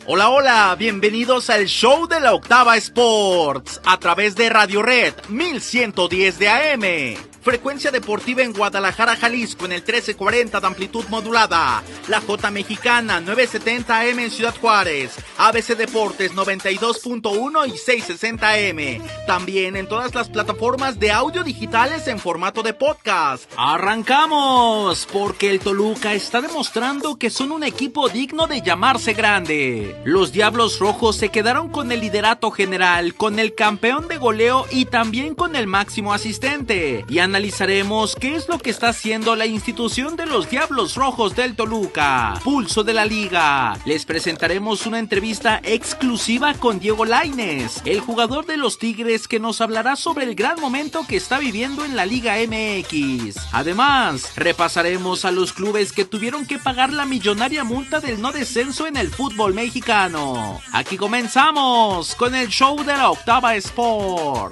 Hola, hola, bienvenidos al show de la Octava Sports, a través de Radio Red 1110 de AM. Frecuencia deportiva en Guadalajara, Jalisco, en el 1340 de amplitud modulada. La J Mexicana, 970 AM en Ciudad Juárez. ABC Deportes, 92.1 y 660 AM. También en todas las plataformas de audio digitales en formato de podcast. ¡Arrancamos! Porque el Toluca está demostrando que son un equipo digno de llamarse grande. Los Diablos Rojos se quedaron con el liderato general, con el campeón de goleo y también con el máximo asistente. Y analizaremos qué es lo que está haciendo la institución de los Diablos Rojos del Toluca. Pulso de la Liga. Les presentaremos una entrevista exclusiva con Diego Lainez, el jugador de los Tigres, que nos hablará sobre el gran momento que está viviendo en la Liga MX. Además, repasaremos a los clubes que tuvieron que pagar la millonaria multa del no descenso en el fútbol mexicano. Aquí comenzamos con el show de la Octava Sports.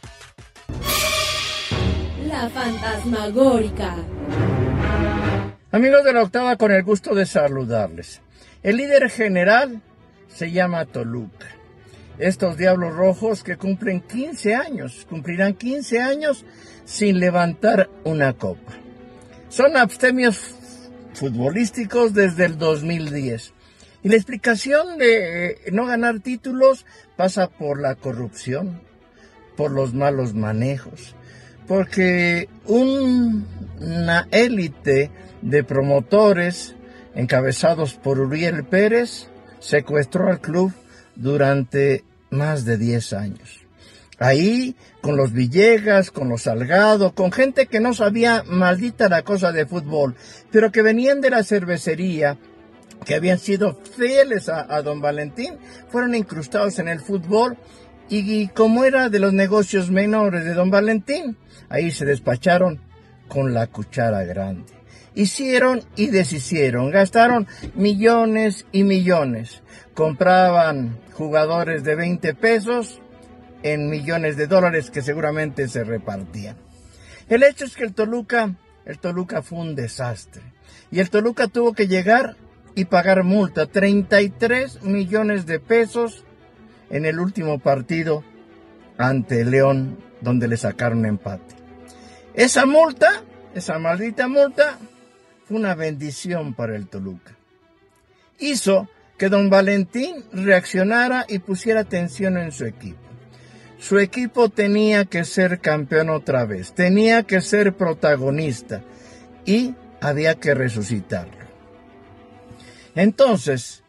La fantasmagórica. Amigos de la Octava, con el gusto de saludarles. El líder general se llama Toluca. Estos Diablos Rojos que cumplirán 15 años sin levantar una copa. Son abstemios futbolísticos desde el 2010. Y la explicación de no ganar títulos pasa por la corrupción, por los malos manejos. Porque una élite de promotores encabezados por Uriel Pérez secuestró al club durante más de 10 años. Ahí, con los Villegas, con los Salgado, con gente que no sabía maldita la cosa de fútbol, pero que venían de la cervecería, que habían sido fieles a don Valentín, fueron incrustados en el fútbol y como era de los negocios menores de don Valentín, ahí se despacharon con la cuchara grande. Hicieron y deshicieron, gastaron millones y millones. Compraban jugadores de 20 pesos en millones de dólares que seguramente se repartían. El hecho es que el Toluca fue un desastre. Y el Toluca tuvo que llegar y pagar multa, 33 millones de pesos en el último partido ante León, donde le sacaron empate. Esa maldita multa, fue una bendición para el Toluca. Hizo que don Valentín reaccionara y pusiera atención en su equipo. Su equipo tenía que ser campeón otra vez, tenía que ser protagonista y había que resucitarlo. Entonces,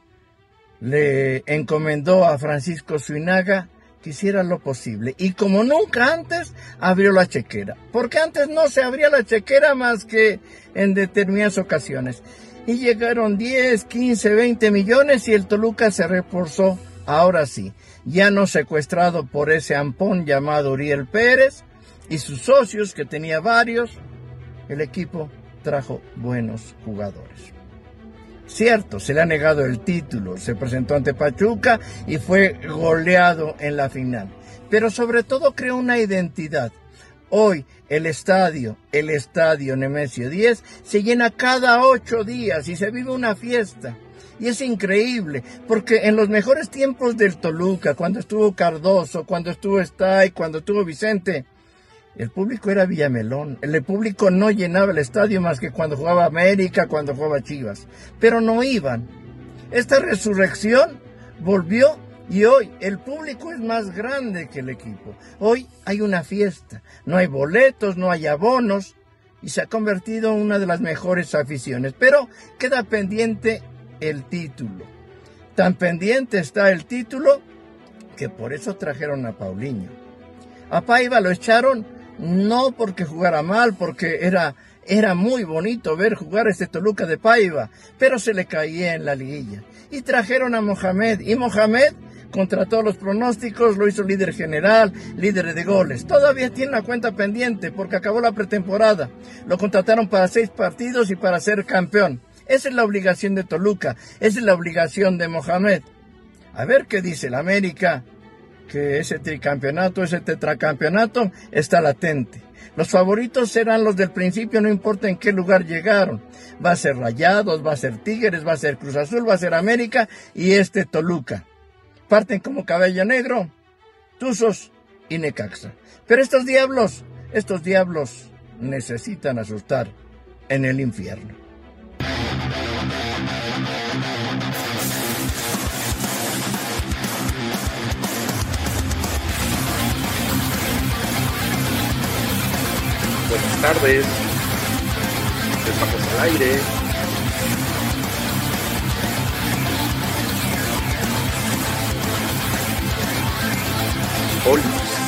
le encomendó a Francisco Zuinaga que hiciera lo posible. Y como nunca antes, abrió la chequera. Porque antes no se abría la chequera más que en determinadas ocasiones. Y llegaron 10, 15, 20 millones y el Toluca se reforzó. Ahora sí, ya no secuestrado por ese ampón llamado Uriel Pérez y sus socios, que tenía varios, el equipo trajo buenos jugadores. Cierto, se le ha negado el título, se presentó ante Pachuca y fue goleado en la final. Pero sobre todo creó una identidad. Hoy el estadio Nemesio 10 se llena cada 8 días y se vive una fiesta. Y es increíble, porque en los mejores tiempos del Toluca, cuando estuvo Cardoso, cuando estuvo Stay, cuando estuvo Vicente, el público era Villamelón. El público no llenaba el estadio más que cuando jugaba América, cuando jugaba Chivas. Pero no iban. Esta resurrección volvió y hoy el público es más grande que el equipo. Hoy hay una fiesta. No hay boletos, no hay abonos y se ha convertido en una de las mejores aficiones. Pero queda pendiente el título. Tan pendiente está el título que por eso trajeron a Paulinho. A Paiva lo echaron no porque jugara mal, porque era muy bonito ver jugar este Toluca de Paiva, pero se le caía en la liguilla. Y trajeron a Mohamed, y Mohamed, contra todos los pronósticos, lo hizo líder general, líder de goles. Todavía tiene una cuenta pendiente porque acabó la pretemporada. Lo contrataron para 6 partidos y para ser campeón. Esa es la obligación de Toluca, esa es la obligación de Mohamed. A ver qué dice el América, que ese tricampeonato, ese tetracampeonato está latente. Los favoritos serán los del principio, no importa en qué lugar llegaron. Va a ser Rayados, va a ser Tigres, va a ser Cruz Azul, va a ser América y Toluca. Parten como caballo negro, Tuzos y Necaxa. Pero estos diablos necesitan asustar en el infierno. Buenas tardes, estamos al aire. Hola.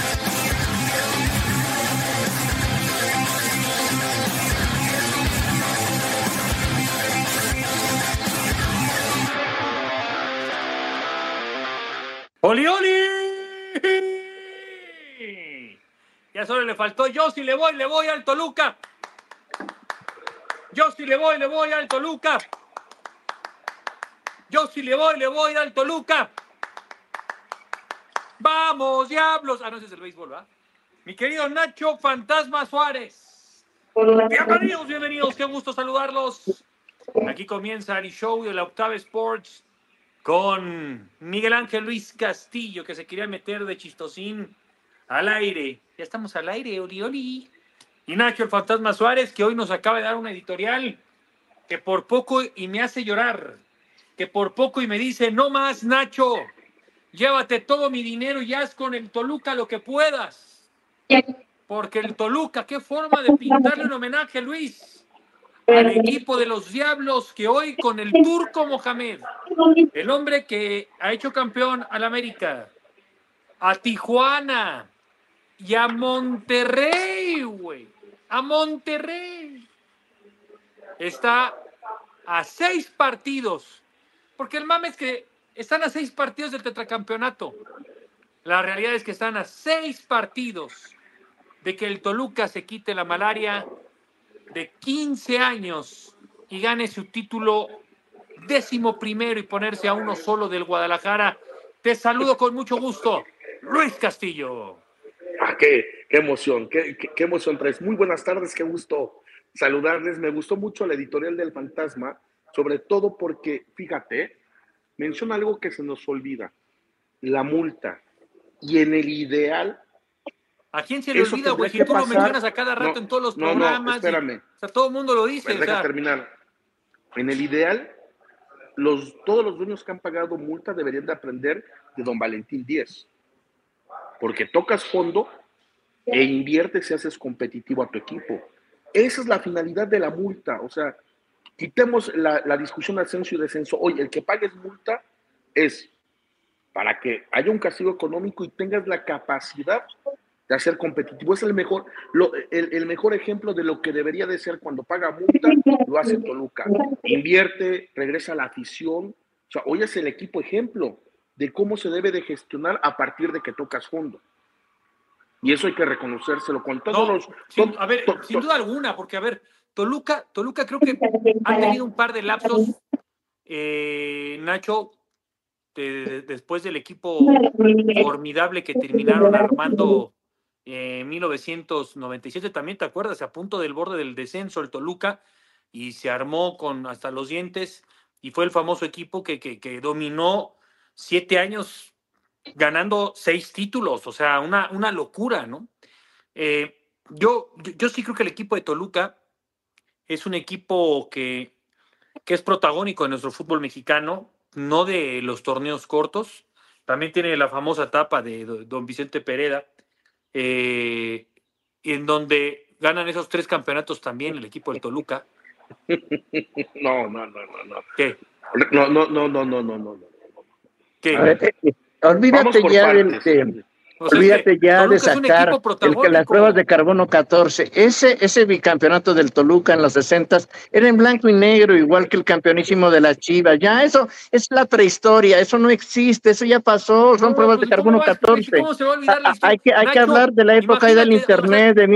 ¡Oli, oli! Ya solo le faltó, yo sí le voy al Toluca. Yo sí le voy al Toluca. Yo sí le voy al Toluca. ¡Vamos, diablos! Ah, no, ese es el béisbol, ¿verdad? Mi querido Nacho Fantasma Suárez. Bienvenidos, qué gusto saludarlos. Aquí comienza el show de la Octava Sports con Miguel Ángel Luis Castillo, que se quería meter de chistosín al aire. Ya estamos al aire, oli, oli. Y Nacho el Fantasma Suárez, que hoy nos acaba de dar una editorial que por poco y me hace llorar. Que por poco y me dice, no más, Nacho. Llévate todo mi dinero y haz con el Toluca lo que puedas. Porque el Toluca, qué forma de pintarle un homenaje, Luis, al equipo de los Diablos, que hoy con el Turco Mohamed, el hombre que ha hecho campeón al América, a Tijuana y a Monterrey, güey. A Monterrey. Está a 6 partidos. Porque el mame es que están a 6 partidos del tetracampeonato. La realidad es que están a 6 partidos de que el Toluca se quite la malaria de 15 años y gane su título 11º y ponerse a uno solo del Guadalajara. Te saludo con mucho gusto, Luis Castillo. Ah, qué emoción, qué emoción traes. Muy buenas tardes, qué gusto saludarles. Me gustó mucho la editorial del Fantasma, sobre todo porque, fíjate, menciona algo que se nos olvida, la multa. Y en el ideal... ¿A quién se le olvida, güey? Si tú lo mencionas a cada rato en todos los programas. No, espérame. O sea, todo el mundo lo dice. Deja terminar. En el ideal, todos los dueños que han pagado multa deberían de aprender de don Valentín Díez. Porque tocas fondo e inviertes y haces competitivo a tu equipo. Esa es la finalidad de la multa. O sea, quitemos la discusión de ascenso y descenso. Oye, el que pagues multa es para que haya un castigo económico y tengas la capacidad de hacer competitivo. Es el mejor ejemplo de lo que debería de ser cuando paga multa, lo hace Toluca. Invierte, regresa a la afición. O sea, hoy es el equipo ejemplo de cómo se debe de gestionar a partir de que tocas fondo. Y eso hay que reconocérselo con todos sin duda alguna, porque, a ver, Toluca creo que ha tenido un par de lapsos, Nacho, después del equipo formidable que terminaron armando en 1997, también te acuerdas, a punto del borde del descenso el Toluca, y se armó con hasta los dientes, y fue el famoso equipo que dominó 7 años ganando 6 títulos, o sea, una locura, ¿no? Yo sí creo que el equipo de Toluca es un equipo que es protagónico en nuestro fútbol mexicano, no de los torneos cortos. También tiene la famosa etapa de don Vicente Pereda, en donde ganan esos 3 campeonatos también el equipo del Toluca. No. ¿Qué? No. ¿Qué? A ver, olvídate ya olvídate ya de sacar las pruebas de carbono 14. Ese bicampeonato del Toluca en los 60s era en blanco y negro, igual que el campeonísimo de las Chivas. Ya eso es la prehistoria, eso no existe, eso ya pasó, son pruebas de carbono 14. ¿Cómo se va a olvidar la hay que hablar de la época del internet, de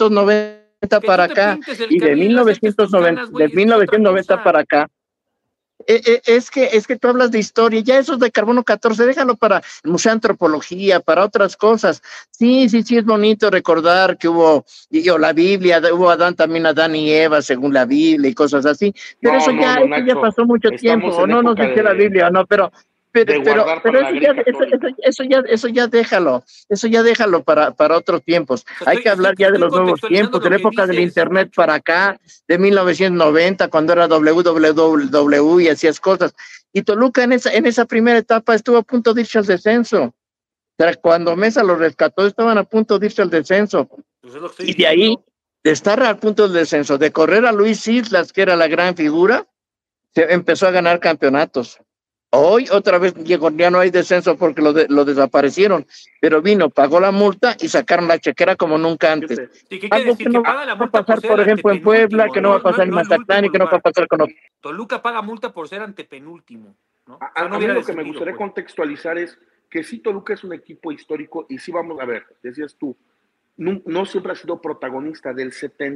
1990 para acá, y de 1990 para acá. Es que tú hablas de historia, ya eso de carbono 14, déjalo para el Museo de Antropología, para otras cosas. Sí, es bonito recordar que hubo la Biblia, hubo Adán y Eva según la Biblia y cosas así, pero eso ya Nacho, pasó mucho tiempo, o no nos dice la Biblia, no, pero eso ya déjalo para otros tiempos. Hay que hablar ya de los nuevos tiempos, de la época del internet, Nacho, para acá, de 1990, cuando era www y hacías cosas. Y Toluca en esa primera etapa estuvo a punto de irse al descenso. O sea, cuando Mesa lo rescató, estaban a punto de irse al descenso. Pues es lo que estoy y diciendo. De ahí, de estar al punto del descenso, de correr a Luis Islas, que era la gran figura, se empezó a ganar campeonatos. Hoy otra vez ya no hay descenso porque lo desaparecieron, pero pagó la multa y sacaron la chequera como nunca antes. Sí, ¿qué quiere decir? Que no paga la va a multa pasar, por ejemplo, en Puebla, que no va a pasar en Mazatlán y que no va a pasar con otro. Toluca paga multa por ser antepenúltimo, ¿no? A mí lo que me gustaría contextualizar es que sí, Toluca es un equipo histórico y sí, vamos a ver, decías tú, no siempre ha sido protagonista. Del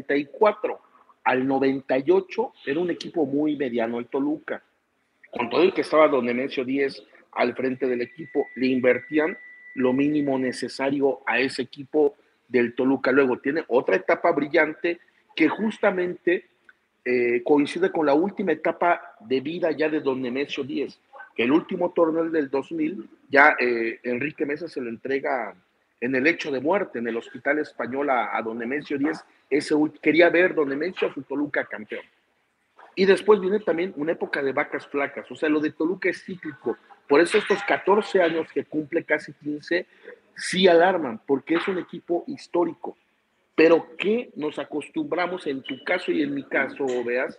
74 al 98 era un equipo muy mediano el Toluca. Con todo el que estaba don Nemesio 10 al frente del equipo, le invertían lo mínimo necesario a ese equipo del Toluca. Luego tiene otra etapa brillante que justamente coincide con la última etapa de vida ya de don Nemesio 10, que el último torneo del 2000, ya Enrique Mesa se lo entrega en el lecho de muerte en el Hospital Español a don Nemesio 10. Quería ver don Nemesio a su Toluca campeón. Y después viene también una época de vacas flacas, o sea, lo de Toluca es cíclico. Por eso estos 14 años que cumple, casi 15, sí alarman, porque es un equipo histórico. Pero que nos acostumbramos, en tu caso y en mi caso, veas,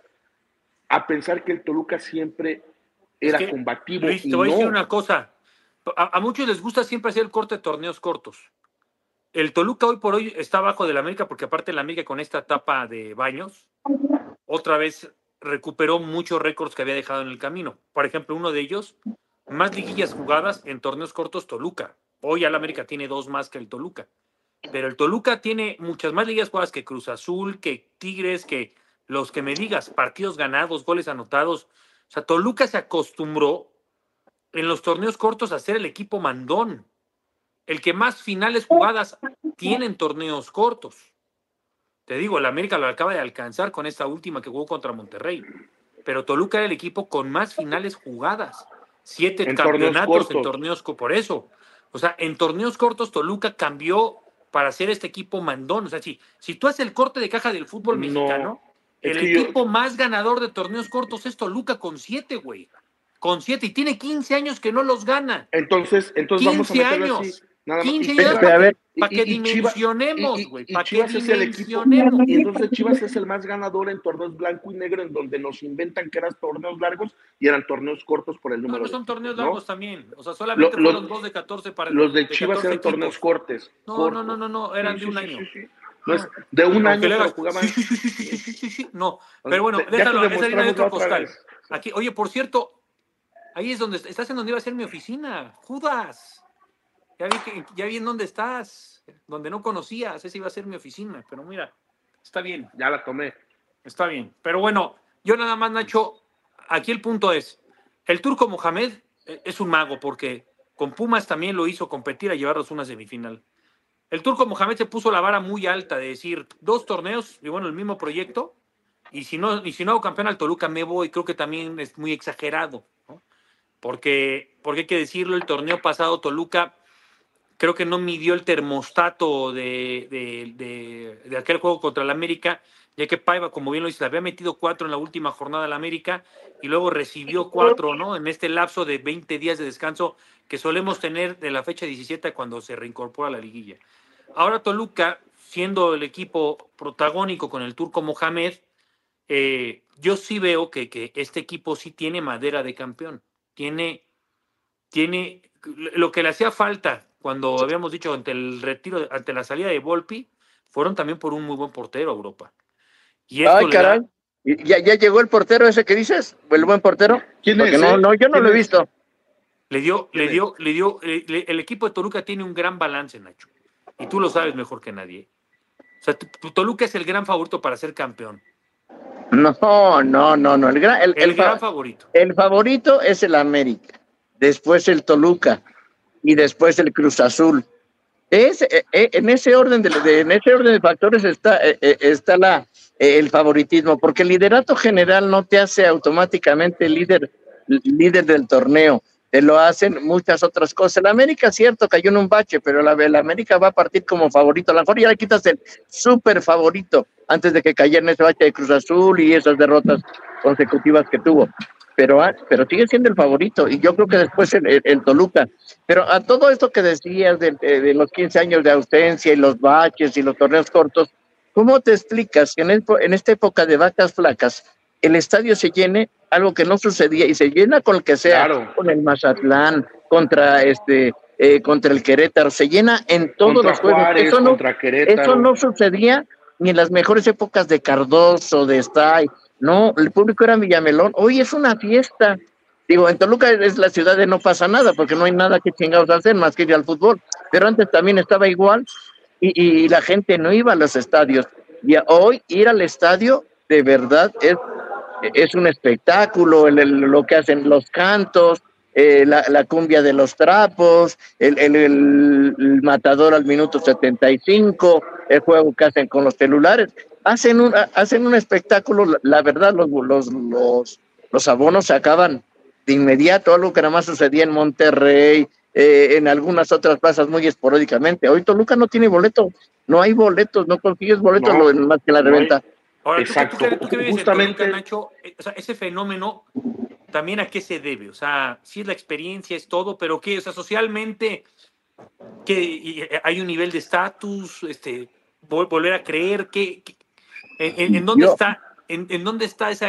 a pensar que el Toluca siempre era combativo. Luis, te voy a decir una cosa. A muchos les gusta siempre hacer el corte de torneos cortos. El Toluca hoy por hoy está abajo del América, porque aparte el América con esta etapa de Baños, otra vez recuperó muchos récords que había dejado en el camino. Por ejemplo, uno de ellos, más liguillas jugadas en torneos cortos Toluca. Hoy el América tiene 2 más que el Toluca. Pero el Toluca tiene muchas más liguillas jugadas que Cruz Azul, que Tigres, que los que me digas, partidos ganados, goles anotados. O sea, Toluca se acostumbró en los torneos cortos a ser el equipo mandón. El que más finales jugadas tiene en torneos cortos. Te digo, el América lo acaba de alcanzar con esta última que jugó contra Monterrey. Pero Toluca era el equipo con más finales jugadas. 7 campeonatos en torneos cortos. Por eso. O sea, en torneos cortos Toluca cambió para ser este equipo mandón. O sea, si tú haces el corte de caja del fútbol mexicano, el equipo más ganador de torneos cortos es Toluca con 7, güey. Con 7. Y tiene 15 años que no los gana. Entonces 15 vamos a meterlo años. Así. Nada 15 más. años para que dimensionemos, güey. Para que dimensionemos. Y entonces Chivas es el más ganador en torneos blanco y negro, en donde nos inventan que eran torneos largos y eran torneos cortos por el número. No son torneos largos también. O sea, solamente fueron 2 de 14 para los de Chivas eran torneos cortos. No, eran de un año. No es de un año, pero jugaban. Sí. No, pero bueno, déjalo, esa harina de otro costal. Aquí, oye, por cierto, ahí es donde estás, en donde iba a ser mi oficina, Judas. Ya vi en dónde estás, donde no conocías, esa iba a ser mi oficina, pero mira, está bien. Ya la tomé. Está bien, pero bueno, yo nada más, Nacho, aquí el punto es, el Turco Mohamed es un mago, porque con Pumas también lo hizo competir a llevarlos a una semifinal. El Turco Mohamed se puso la vara muy alta de decir, 2 torneos, y bueno, el mismo proyecto, y si no hago campeón al Toluca me voy. Creo que también es muy exagerado, ¿no? Porque hay que decirlo, el torneo pasado Toluca creo que no midió el termostato de aquel juego contra el América, ya que Paiva, como bien lo dice, le había metido 4 en la última jornada al América y luego recibió 4, ¿no? En este lapso de 20 días de descanso que solemos tener de la fecha 17 cuando se reincorpora a la liguilla. Ahora Toluca, siendo el equipo protagónico con el Turco Mohamed, yo sí veo que este equipo sí tiene madera de campeón. Tiene lo que le hacía falta cuando habíamos dicho ante el retiro, ante la salida de Volpi, fueron también por un muy buen portero a Europa. Y esto ay, caray. ¿Ya llegó el portero ese que dices? ¿El buen portero? ¿Quién Porque es? No, yo no lo he visto. El equipo de Toluca tiene un gran balance, Nacho. Y tú lo sabes mejor que nadie. O sea, Toluca es el gran favorito para ser campeón. No. El gran favorito. El favorito es el América, después el Toluca y después el Cruz Azul. En ese orden de factores está el favoritismo, porque el liderato general no te hace automáticamente líder del torneo, te lo hacen muchas otras cosas. El América, cierto, cayó en un bache, pero el América va a partir como favorito. A lo mejor ya le quitas el súper favorito antes de que cayera en ese bache de Cruz Azul y esas derrotas consecutivas que tuvo. Pero sigue siendo el favorito, y yo creo que después el Toluca. Pero a todo esto que decías de los 15 años de ausencia y los baches y los torneos cortos, ¿cómo te explicas que en esta época de vacas flacas el estadio se llene, algo que no sucedía, y se llena con el que sea, Claro. con el Mazatlán, contra el Querétaro, se llena en todos Contra los juegos? Juárez, contra Querétaro. Eso no sucedía ni en las mejores épocas de Cardoso, de Stay. No, el público era Villamelón. Hoy es una fiesta. Digo, en Toluca es la ciudad de no pasa nada, porque no hay nada que chingados hacer más que ir al fútbol. Pero antes también estaba igual, y la gente no iba a los estadios. Y hoy ir al estadio, de verdad, es un espectáculo, lo que hacen los cantos, la cumbia de los trapos, el matador al minuto 75, el juego que hacen con los celulares. Hacen un espectáculo. La verdad, los abonos se acaban de inmediato, algo que nada más sucedía en Monterrey, en algunas otras plazas muy esporádicamente. Hoy Toluca no tiene boleto, no hay boletos, no consigues boletos más que la reventa. Ahora, Exacto. ¿tú qué vives Justamente, en Toluca, Nacho? O sea, ese fenómeno, ¿también a qué se debe? O sea, sí es la experiencia, es todo, pero ¿qué? O sea, socialmente, ¿qué? ¿Hay un nivel de estatus? ¿Volver a creer? ¿En dónde está? ¿En dónde está esa...?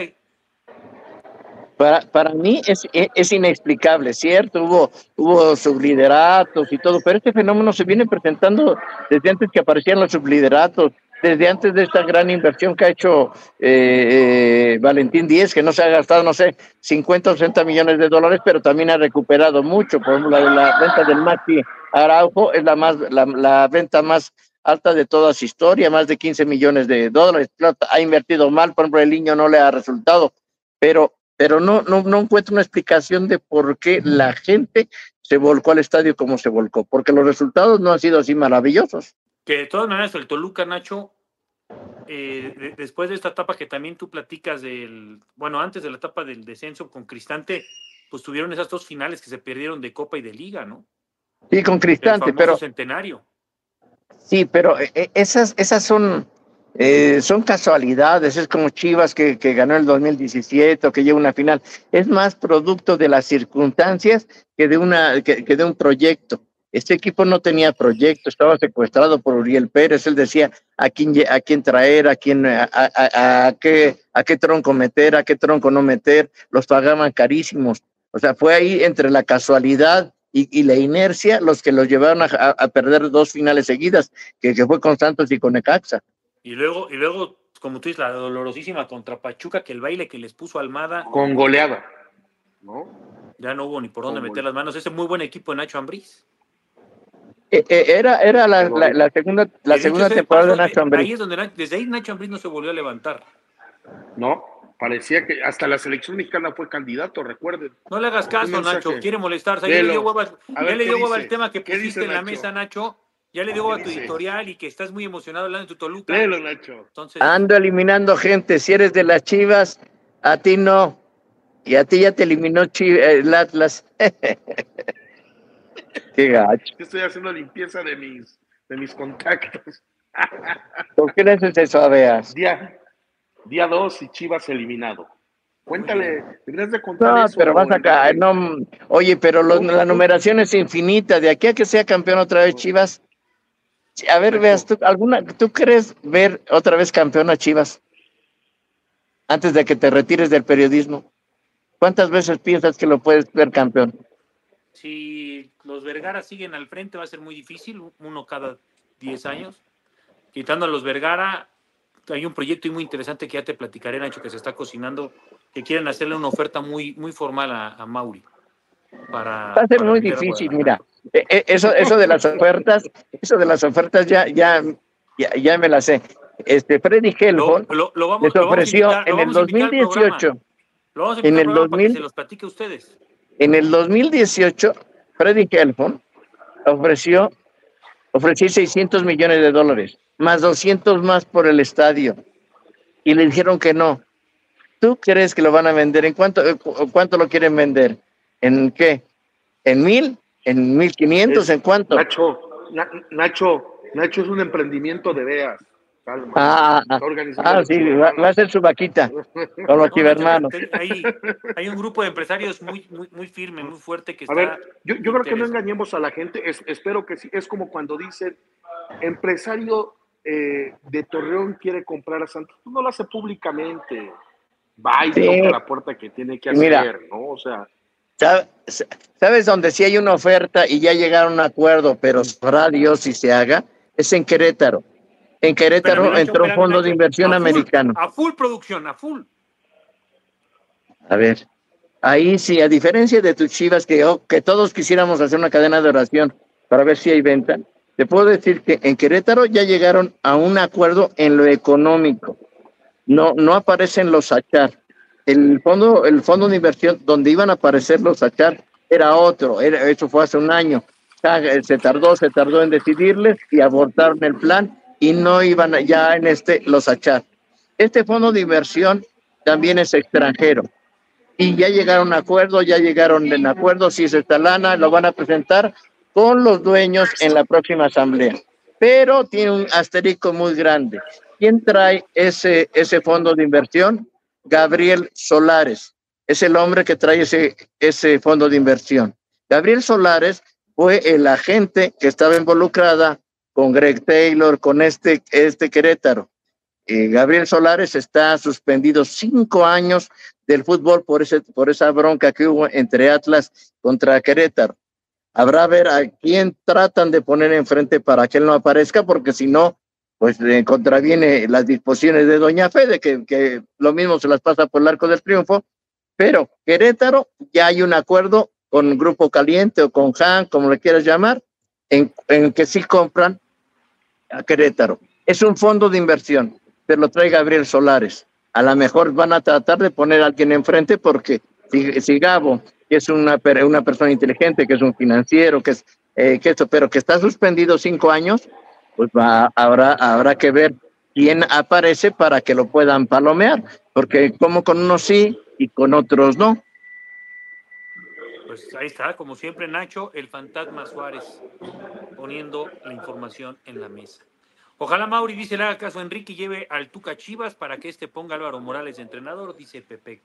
Para mí es inexplicable, ¿cierto? Hubo sublideratos y todo, pero este fenómeno se viene presentando desde antes que aparecían los sublideratos, desde antes de esta gran inversión que ha hecho Valentín Díez, que no se ha gastado, no sé, 50 o 60 millones de dólares, pero también ha recuperado mucho. Por ejemplo, la venta del Maxi Araujo es la venta más alta de toda su historia, más de 15 millones de dólares. Claro, ha invertido mal, por ejemplo, el Niño no le ha resultado, pero no encuentro una explicación de por qué la gente se volcó al estadio como se volcó, porque los resultados no han sido así maravillosos. Que de todas maneras el Toluca, Nacho, después de esta etapa que también tú platicas antes de la etapa del descenso con Cristante, pues tuvieron esas dos finales que se perdieron de Copa y de Liga, ¿no? Sí, con Cristante, pero centenario. Sí, pero esas son casualidades. Es como Chivas que ganó el 2017 o que lleva una final. Es más producto de las circunstancias que de un proyecto. Este equipo no tenía proyecto, estaba secuestrado por Uriel Pérez. Él decía a quién traer, a qué tronco meter, a qué tronco no meter. Los pagaban carísimos. O sea, fue ahí entre la casualidad y la inercia los que los llevaron a perder dos finales seguidas, que fue con Santos y con Necaxa. Y luego, como tú dices, la dolorosísima contra Pachuca, que el baile que les puso Almada. Con goleada, ¿no? Ya no hubo ni por dónde meter las manos. Ese muy buen equipo de Nacho Ambriz. Era la segunda temporada de Nacho Ambriz. Ahí es donde desde ahí Nacho Ambriz no se volvió a levantar. No, parecía que hasta la selección mexicana fue candidato, recuerden. No le hagas caso, Nacho, quiere molestarse. Ya le dio hueva el tema que pusiste en la mesa, Nacho. Ya le dio hueva a tu editorial y que estás muy emocionado hablando de tu Toluca. Léelo, Nacho. Entonces, ando eliminando gente. Si eres de las Chivas, a ti no. Y a ti ya te eliminó el Atlas. Qué gacho. Estoy haciendo limpieza de mis contactos. ¿Por qué le haces eso a Beas? Día 2 y Chivas eliminado. Cuéntale, deberías de contar eso. No, pero vas acá. No, oye, pero la numeración es infinita. De aquí a que sea campeón otra vez Chivas. A ver, Beas, ¿tú crees ver otra vez campeón a Chivas? Antes de que te retires del periodismo. ¿Cuántas veces piensas que lo puedes ver campeón? Si los Vergara siguen al frente va a ser muy difícil, uno cada 10 años. Quitando a los Vergara, hay un proyecto muy interesante que ya te platicaré, Nacho, que se está cocinando, que quieren hacerle una oferta muy, muy formal a Mauri. Va a ser muy difícil, mira. Eso de las ofertas ya me la sé. Freddy Helfond les ofreció en el 2018. Lo vamos a invitar al programa para que se los platique a ustedes. En el 2018, Freddy Helfond ofreció 600 millones de dólares, más 200 más por el estadio. Y le dijeron que no. ¿Tú crees que lo van a vender? ¿En cuánto lo quieren vender? ¿En qué? ¿En 1,000? ¿En 1,500? ¿En cuánto? Nacho es un emprendimiento de veas. Calma. Sí, va a ser su vaquita con los chivermanos. Hay un grupo de empresarios muy firme, muy fuerte que está. A ver, yo creo que no engañemos a la gente. Espero que sí. Es como cuando dicen empresario de Torreón quiere comprar a Santos. No lo hace públicamente. Va y toca la puerta que tiene que hacer. Mira, ¿no? O sea. ¿Sabes dónde sí hay una oferta y ya llegaron a un acuerdo, pero sabrá Dios si se haga? Es en Querétaro. En Querétaro entró un fondo de inversión americano. A full producción, a full. A ver, ahí sí, a diferencia de tus Chivas, que todos quisiéramos hacer una cadena de oración para ver si hay venta, te puedo decir que en Querétaro ya llegaron a un acuerdo en lo económico. No aparecen los Achar. El fondo de inversión donde iban a aparecer los Achar era otro. Eso fue hace un año. Se tardó en decidirles y abortaron el plan y no iban ya en los Achar. Este fondo de inversión también es extranjero. Y ya llegaron a acuerdo, si es esta lana, lo van a presentar con los dueños en la próxima asamblea. Pero tiene un asterisco muy grande. ¿Quién trae ese fondo de inversión? Gabriel Solares. Es el hombre que trae ese fondo de inversión. Gabriel Solares fue el agente que estaba involucrada con Greg Taylor, con este Querétaro. Gabriel Solares está suspendido 5 años del fútbol por esa bronca que hubo entre Atlas contra Querétaro. Habrá a ver a quién tratan de poner enfrente para que él no aparezca, porque si no, pues contraviene las disposiciones de Doña Fede, que lo mismo se las pasa por el Arco del Triunfo. Pero Querétaro ya hay un acuerdo con Grupo Caliente o con Han, como le quieras llamar, en que sí compran a Querétaro. Es un fondo de inversión, pero lo trae Gabriel Solares. A lo mejor van a tratar de poner a alguien enfrente, porque si Gabo, que es una persona inteligente, que es un financiero, pero que está suspendido 5 años, pues habrá que ver quién aparece para que lo puedan palomear, porque como con unos sí y con otros no. Pues ahí está, como siempre, Nacho, el fantasma Suárez, poniendo la información en la mesa. Ojalá Mauri, dice, le haga caso a Enrique y lleve al Tuca Chivas para que ponga a Álvaro Morales de entrenador, dice Pepe,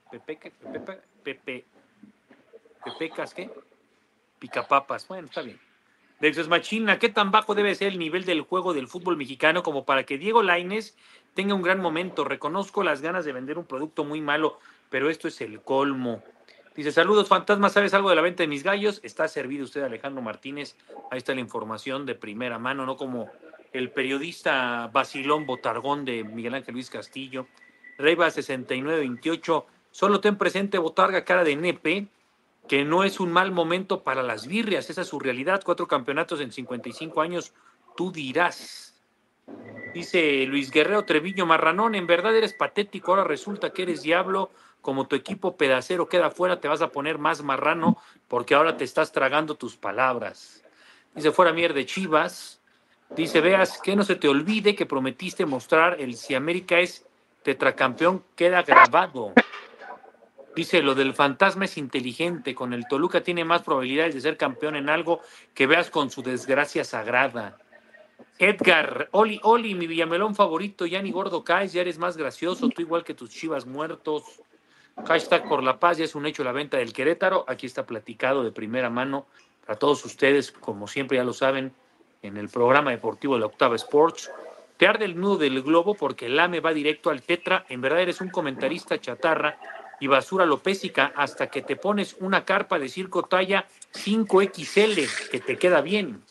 ¿qué? Picapapas, bueno, está bien. Delcios Machina, ¿qué tan bajo debe ser el nivel del juego del fútbol mexicano como para que Diego Lainez tenga un gran momento? Reconozco las ganas de vender un producto muy malo, pero esto es el colmo. Dice, saludos fantasma, ¿sabes algo de la venta de mis gallos? Está servido usted, Alejandro Martínez. Ahí está la información de primera mano, no como el periodista Basilón Botargón de Miguel Ángel Luis Castillo. Reiva 6928, solo ten presente, Botarga, cara de nepe, que no es un mal momento para las birrias, esa es su realidad, 4 campeonatos en 55 años, tú dirás. Dice Luis Guerrero Treviño, marranón, en verdad eres patético, ahora resulta que eres diablo, como tu equipo pedacero queda fuera, te vas a poner más marrano, porque ahora te estás tragando tus palabras. Dice, fuera mierda de Chivas. Dice, veas, que no se te olvide que prometiste mostrar el si América es tetracampeón, queda grabado. Dice, lo del fantasma es inteligente, con el Toluca tiene más probabilidades de ser campeón en algo que veas con su desgracia sagrada. Edgar, Oli, mi Villamelón favorito, ya ni gordo caes, ya eres más gracioso, tú igual que tus Chivas muertos. Hashtag por la paz, ya es un hecho la venta del Querétaro, aquí está platicado de primera mano para todos ustedes, como siempre ya lo saben, en el programa deportivo de la Octava Sports. Te arde el nudo del globo porque el AME va directo al Tetra, en verdad eres un comentarista chatarra y basura lopésica hasta que te pones una carpa de circo talla 5XL que te queda bien.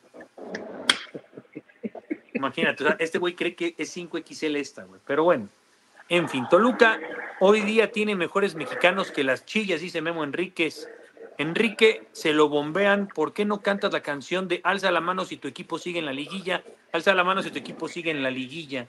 Imagínate, o sea, este güey cree que es 5XL esta, güey. Pero bueno, en fin, Toluca hoy día tiene mejores mexicanos que las chillas, dice Memo Enríquez. Enrique, se lo bombean, ¿por qué no cantas la canción de alza la mano si tu equipo sigue en la liguilla? Alza la mano si tu equipo sigue en la liguilla.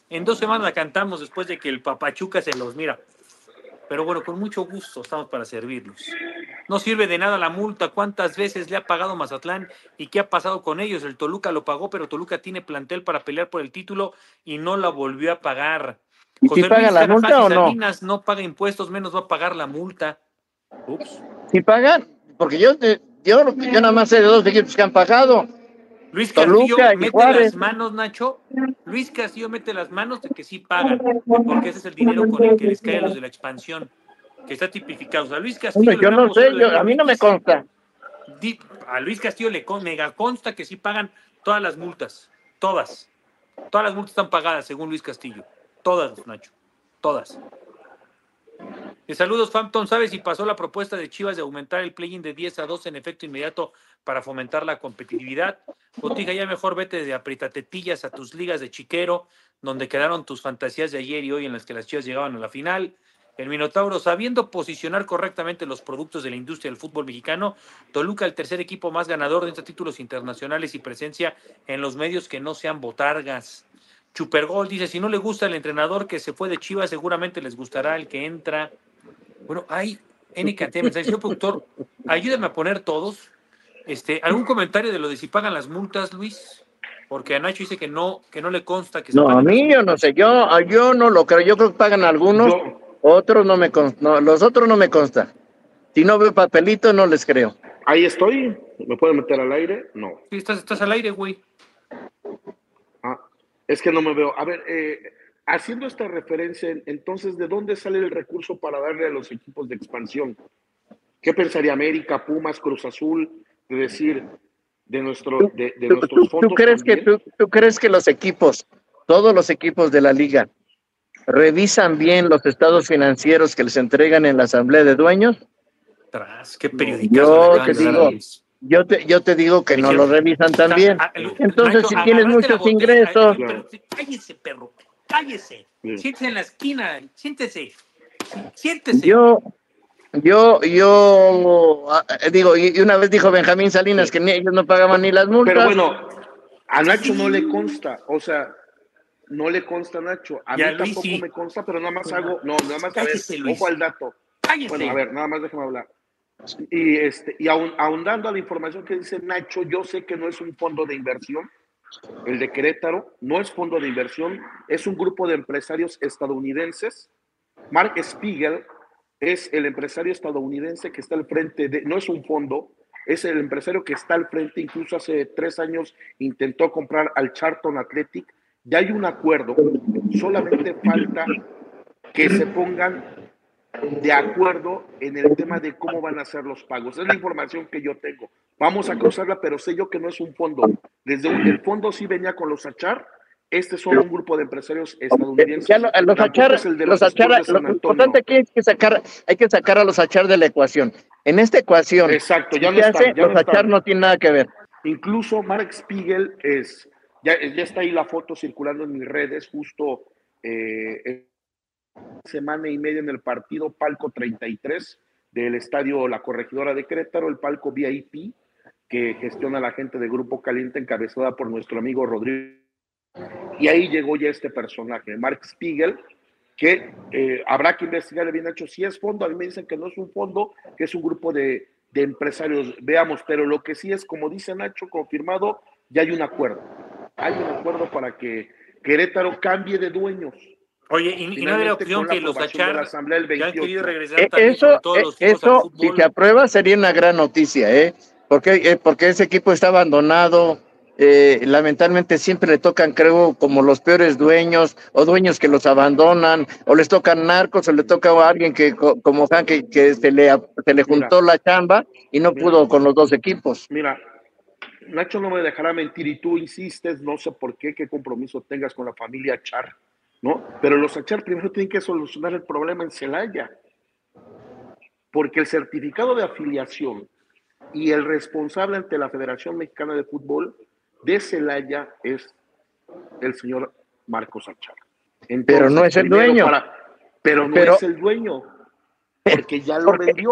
En 2 semanas la cantamos después de que el Papachuca se los mira. Pero bueno, con mucho gusto estamos para servirlos. No sirve de nada la multa. ¿Cuántas veces le ha pagado Mazatlán y qué ha pasado con ellos? El Toluca lo pagó, pero Toluca tiene plantel para pelear por el título y no la volvió a pagar. ¿Y José si pagan la multa o no? Salinas no paga impuestos, menos va a pagar la multa. Ups. Si pagan, porque yo nada más sé de 2 equipos que han pagado. Luis Castillo Toluca y mete Juárez. las manos, Nacho. Luis Castillo mete las manos de que sí pagan, porque ese es el dinero con el que les cae a los de la expansión, que está tipificado. O sea, Luis Castillo. Yo no sé, a mí no me consta. A Luis Castillo le mega consta que sí pagan todas las multas. Todas. Todas las multas están pagadas, según Luis Castillo. Todas, Nacho. Todas. Saludos, Phantom. ¿Sabes si pasó la propuesta de Chivas de aumentar el play-in de 10-2 en efecto inmediato para fomentar la competitividad? Botija, ya mejor vete de apretatetillas a tus ligas de chiquero, donde quedaron tus fantasías de ayer y hoy en las que las Chivas llegaban a la final. El Minotauro, sabiendo posicionar correctamente los productos de la industria del fútbol mexicano, Toluca, el tercer equipo más ganador de estos títulos internacionales y presencia en los medios que no sean botargas. Chupergol dice, si no le gusta el entrenador que se fue de Chivas, seguramente les gustará el que entra. Bueno, hay NKT, mensaje. Señor productor, ayúdame a poner todos. ¿Algún comentario de lo de si pagan las multas, Luis? Porque a Nacho dice que no le consta que se pagan. No, a mí yo no sé, yo no lo creo. Yo creo que pagan algunos, otros no me consta. No, los otros no me consta. Si no veo papelito, no les creo. Ahí estoy. ¿Me pueden meter al aire? No. Sí, estás al aire, güey. Es que no me veo. A ver, haciendo esta referencia, entonces, ¿de dónde sale el recurso para darle a los equipos de expansión? ¿Qué pensaría América, Pumas, Cruz Azul? De decir, de nuestros fondos. ¿Tú crees que los equipos, todos los equipos de la liga, revisan bien los estados financieros que les entregan en la asamblea de dueños? ¿Qué periódico? Yo te digo que no lo revisan tan bien. Entonces, si tienes muchos ingresos... Cállese, perro, cállese. Siéntese en la esquina, siéntese. Yo digo, y una vez dijo Benjamín Salinas que ellos no pagaban ni las multas. Pero bueno, a Nacho no le consta, o sea, no le consta a Nacho. A mí tampoco me consta, pero nada más cállese, a ver, ojo al dato. Cállese. Bueno, a ver, nada más déjame hablar. Y ahondando a la información que dice Nacho, yo sé que no es un fondo de inversión, el de Querétaro, no es fondo de inversión, es un grupo de empresarios estadounidenses. Mark Spiegel es el empresario estadounidense que está al frente no es un fondo, es el empresario que está al frente, incluso hace 3 años intentó comprar al Charlton Athletic. Ya hay un acuerdo, solamente falta que se pongan de acuerdo en el tema de cómo van a ser los pagos. Es la información que yo tengo. Vamos a cruzarla, pero sé yo que no es un fondo. El fondo sí venía con los Achar. Son un grupo de empresarios estadounidenses. Los Achar, lo importante aquí es que hay que sacar a los Achar de la ecuación. En esta ecuación, exacto, ya no están, los Achar no tienen nada que ver. Incluso Mark Spiegel ya está ahí la foto circulando en mis redes, justo semana y media en el partido Palco 33 del estadio La Corregidora de Querétaro, el palco VIP que gestiona la gente de Grupo Caliente, encabezada por nuestro amigo Rodrigo. Y ahí llegó ya este personaje, Mark Spiegel, que habrá que investigar bien hecho si es fondo. A mí me dicen que no es un fondo, que es un grupo de empresarios. Veamos, pero lo que sí es, como dice Nacho, confirmado, ya hay un acuerdo. Hay un acuerdo para que Querétaro cambie de dueños. Oye, y no había opción que los Achar ya han querido regresar también con todos los equipos al fútbol. Si se aprueba, sería una gran noticia, porque ese equipo está abandonado. Lamentablemente siempre le tocan, creo, como los peores dueños, o dueños que los abandonan, o les tocan narcos, o le toca a alguien que como Juan, que se le juntó la chamba y no pudo con los dos equipos. Mira, Nacho no me dejará mentir, y tú insistes, no sé por qué compromiso tengas con la familia Achar, ¿no? Pero los Achar primero tienen que solucionar el problema en Celaya, porque el certificado de afiliación y el responsable ante la Federación Mexicana de Fútbol de Celaya es el señor Marcos Achar. Entonces, pero no es el dueño. Pero es el dueño, porque ya lo vendió.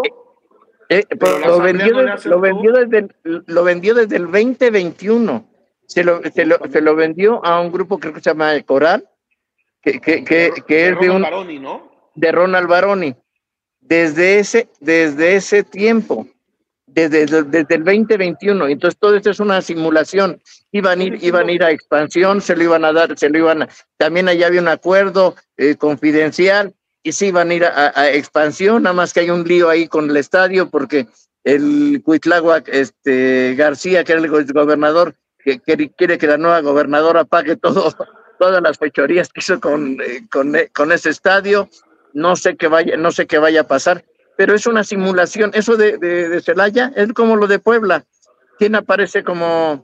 Lo vendió desde el 2021. Se lo vendió a un grupo que se llama Coral, que es Ronald Baroni, ¿no? De Ronald Baroni. Desde ese tiempo, desde el 2021. Entonces todo esto es una simulación. Iban a ir a expansión, también allá había un acuerdo confidencial y sí iban a ir a expansión, nada más que hay un lío ahí con el estadio porque el Cuitláhuac García, que era el gobernador, que quiere que la nueva gobernadora pague todas las fechorías que hizo con ese estadio. No sé qué vaya a pasar, pero es una simulación. Eso de Celaya es como lo de Puebla. ¿Quién aparece como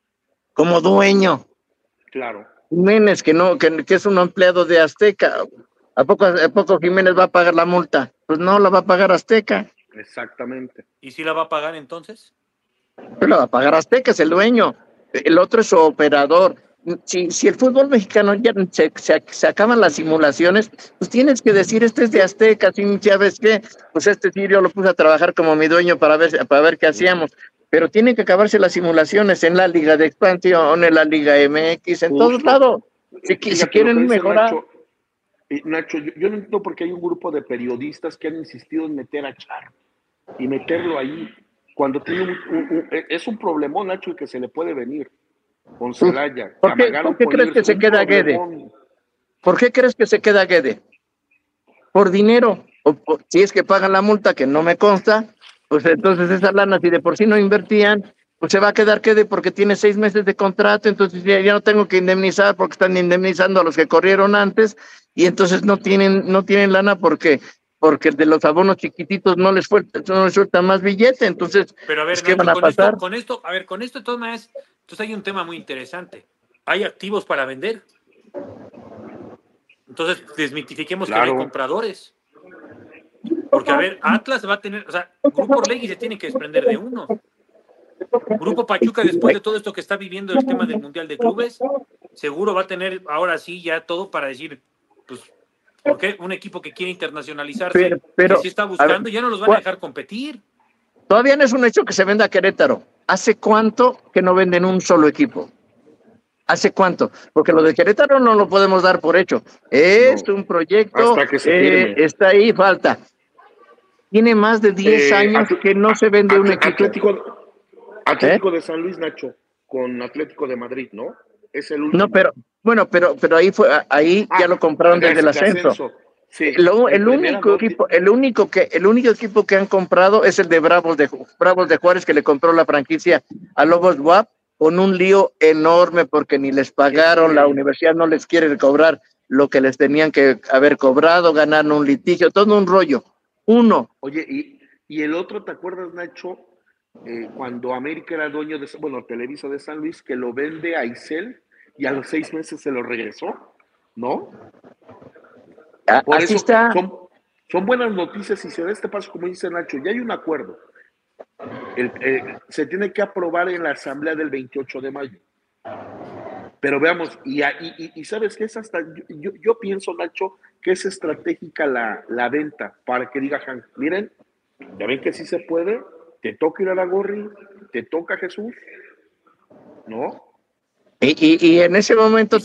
dueño? Claro. Jiménez, que es un empleado de Azteca. ¿A poco Jiménez va a pagar la multa? Pues no, la va a pagar Azteca. Exactamente. ¿Y si la va a pagar entonces? Pero la va a pagar Azteca, es el dueño. El otro es su operador. Si el fútbol mexicano ya se acaban las simulaciones, pues tienes que decir, este es de Azteca, ¿sabes qué? Pues sí, yo lo puse a trabajar como mi dueño para ver qué hacíamos. Pero tienen que acabarse las simulaciones en la Liga de Expansión, en la Liga MX, en todos lados. Si quieren mejorar. Nacho, yo no entiendo por qué hay un grupo de periodistas que han insistido en meter a Charro y meterlo ahí, cuando tiene es un problemón, Nacho, el que se le puede venir. Con Celaya. ¿Por qué crees que se queda Guede? ¿Por qué crees que se queda Guede? Por dinero. Si es que pagan la multa, que no me consta, pues entonces esa lana, si de por sí no invertían, pues se va a quedar Guede porque tiene 6 meses de contrato, entonces ya no tengo que indemnizar porque están indemnizando a los que corrieron antes y entonces no tienen lana porque de los abonos chiquititos no les suelta más billete, entonces, pero a ver, ¿qué van a pasar? Con esto de todas maneras, entonces hay un tema muy interesante. ¿Hay activos para vender? Entonces, desmitifiquemos que no hay compradores. Porque, a ver, Atlas va a tener, o sea, Grupo Orlegui se tiene que desprender de uno. Grupo Pachuca, después de todo esto que está viviendo el tema del Mundial de Clubes, seguro va a tener ahora sí ya todo para decir, pues, porque un equipo que quiere internacionalizarse, pero que sí está buscando, ya no los van a dejar competir. Todavía no es un hecho que se venda a Querétaro. ¿Hace cuánto que no venden un solo equipo? ¿Hace cuánto? Porque lo de Querétaro no lo podemos dar por hecho. Es un proyecto, hasta que se firme. Está ahí, falta. Tiene más de 10 años que no se vende un equipo. Atlético de San Luis, Nacho, con Atlético de Madrid, ¿no? Es el último. No, pero ahí ya lo compraron desde el ascenso. Sí, el único equipo que han comprado es el de Bravos de Juárez, que le compró la franquicia a Lobos WAP con un lío enorme porque ni les pagaron, la universidad no les quiere cobrar lo que les tenían que haber cobrado, ganaron un litigio, todo un rollo. Oye, y el otro, ¿te acuerdas, Nacho? Cuando América era dueño de, Televisa de San Luis, que lo vende a Isel y a los 6 meses se lo regresó, ¿no? Por así eso está. Son buenas noticias y se da este paso, como dice Nacho, ya hay un acuerdo. Se tiene que aprobar en la asamblea del 28 de mayo. Pero veamos, y ¿sabes qué? Es hasta, yo pienso, Nacho, que es estratégica la venta para que diga Hank, miren, ya ven que sí se puede, te toca ir a la Gorri, te toca Jesús, ¿no? Y en ese momento